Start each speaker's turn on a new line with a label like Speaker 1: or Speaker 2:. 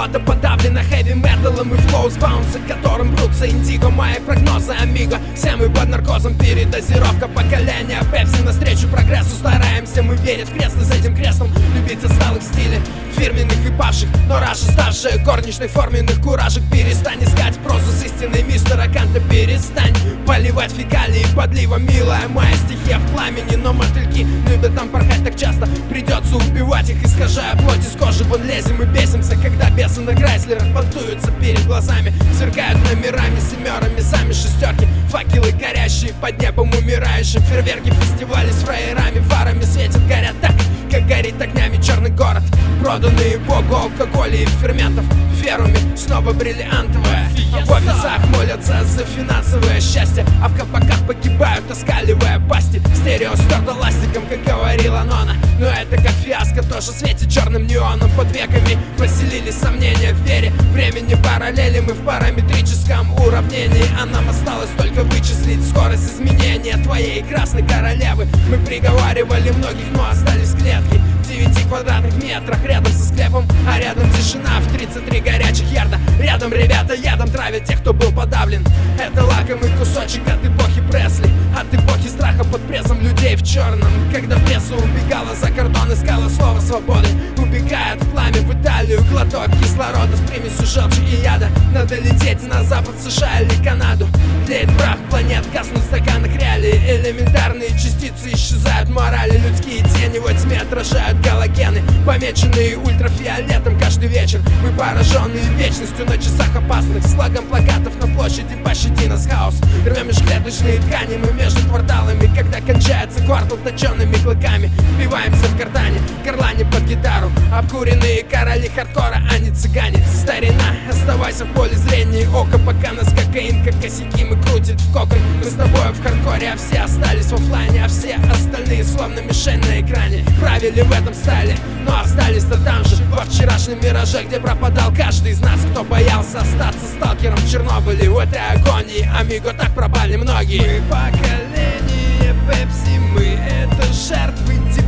Speaker 1: природа подавлена хэви-металом и флоу с баунса, которым брутся индиго. Мои прогнозы, амиго, все мы под наркозом, передозировка поколения Пепси навстречу прогрессу. Стараемся мы верить в крест, и за этим крестом любить отсталых в стиле фирменных и павших, но Раша старшая горничной форменных куражек. Перестань искать прозу с истиной мистера Канта, перестань поливать фекалии подливом, милая моя стихия в пламени. Но мотыльки любят там порхать так часто, придется убивать их, искажая плоть из кожи. Вон лезем и бесимся, когда бесы на Крайслерах понтуются перед глазами, сверкают номерами, семерами, сами шестерки, факелы горящие под небом умирающим, фейерверки, фестивали с фраерами, фарами светят, горят так, как горит огнями черный город. Проданные богу алкоголя и ферментов феруме снова бриллиантовая. В офисах молятся за финансовое счастье, а в кабаках погибают, оскаливая пасти. Стерео стерто ластиком, как говорила Нона, но это как фиаско, тоже светит черным неоном. Под веками поселились сомнения в вере времени, параллели мы в параметрическом уравнении, а нам осталось только вычислить скорость изменения твоей красной королевы. Мы приговаривали многих, но остались в клетке в 9 квадратных метрах, рядом со склепом, а рядом тишина в 33 горячих ярда. Рядом ребята ядом травят тех, кто был подавлен. Это лакомый кусочек от эпохи Пресли, от эпохи страха под прессом людей в черном. Когда пресса убегала за кордон, искала слово свободы, убегает в пламя в Италию, глоток кислорода с примесью желчи и яда. Надо лететь на запад США или Канаду. Тлеет прах планет, гаснут в стаканах реалии, элементарные частицы исчезают морали, людские тени во тьме отражают галогены, помеченные ультрафиолетом каждый вечер. Мы пораженные вечностью на часах опасных, слагом плакатов на площади «Пощади нас, хаос». Рвем межклеточные ткани мы между кварталами, когда кончается квартал точенными клыками. Вбиваемся в картане, горлане под гитару, обкуренные короли хардкора, а не цыгане. Старина, оставайся в поле зрения ока, пока нас кокаин, как косяки, мы крутит в кокон. Мы с тобой в хардкоре, а все остались в оффлайне, а все остальные словно мишень на экране. Правили в этом стайле, но остались-то там же, во вчерашнем мираже, где пропадал каждый из нас, кто боялся остаться сталкером в Чернобыле. В этой агонии, амиго, так пропали многие. Мы поколение Пепси, мы это жертвы